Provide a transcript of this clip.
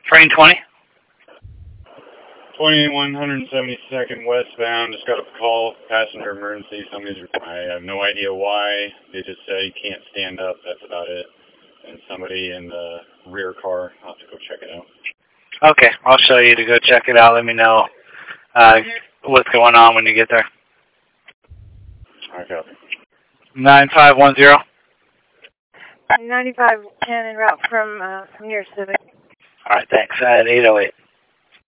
Train 20. 2172nd westbound. Just got a call, passenger emergency. I have no idea why. They just said he can't stand up. That's about it. And somebody in the rear car. I'll have to go check it out. Okay, I'll show you to go check it out. Let me know what's going on when you get there. All right, copy. 9510. 9510 en route from your Civic. All right, thanks. I had 808.